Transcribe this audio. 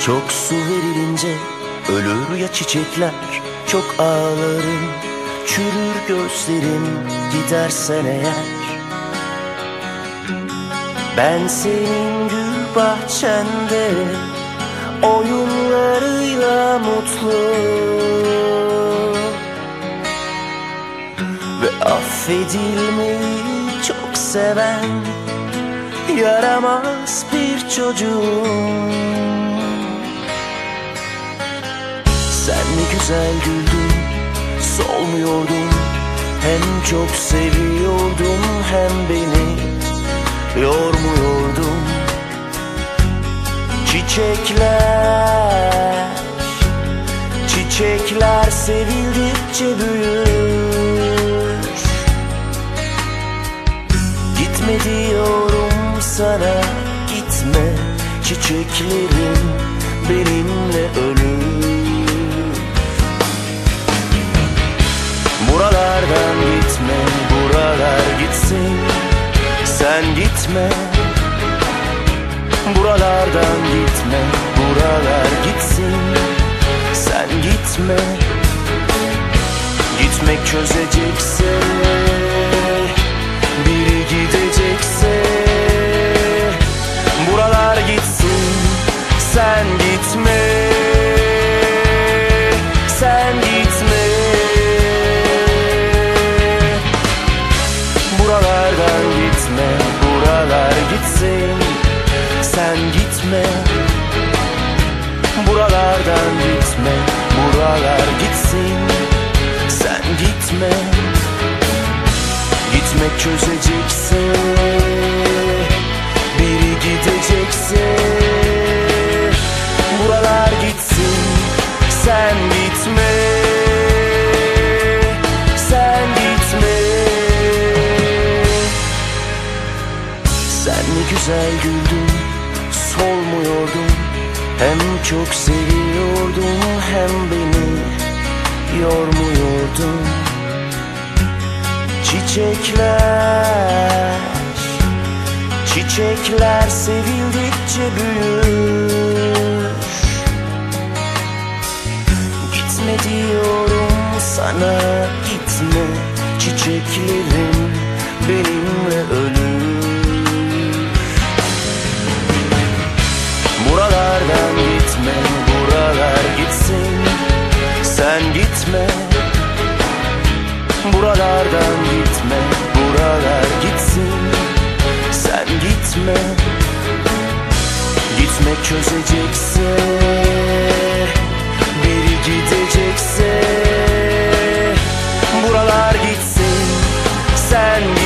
Çok su verilince ölür ya çiçekler. Çok ağlarım, çürür gözlerim gidersen eğer. Ben senin gül bahçende oyunlarıyla mutlu ve affedilmeyi çok seven yaramaz bir çocuğum. Sen ne güzel güldün, solmuyordun. Hem çok seviyordun hem beni yormuyordun. Çiçekler, çiçekler sevildikçe büyür. Gitme diyorum sana, gitme. Çiçeklerim benimle ölür. Buralardan gitme, buralar gitsin. Sen gitme. Buralardan gitme, buralar gitsin. Sen gitme. Gitmek çözecekse, biri gidecekse, buralar gitsin. Sen gitme. Sen gitme. Buralardan gitme, buralar gitsin. Sen gitme. Buralardan gitme, buralar gitsin. Sen gitme. Gitmek çözecekse, biri gidecekse, buralar gitsin. Sen gitme. Sen gitme. Sen ne güzel güldün, solmuyordun. Hem çok seviyordun hem beni yormuyordun. Çiçekler, çiçekler sevildikçe büyür. Gitme diyorum sana, gitme. Çiçeklerim benimle ölür. Buralardan gitme, buralar gitsin. Sen gitme. Buralardan gitme, buralar gitsin. Sen gitme. Gitmek çözecekse, biri gidecekse, buralar gitsin. Sen gitme.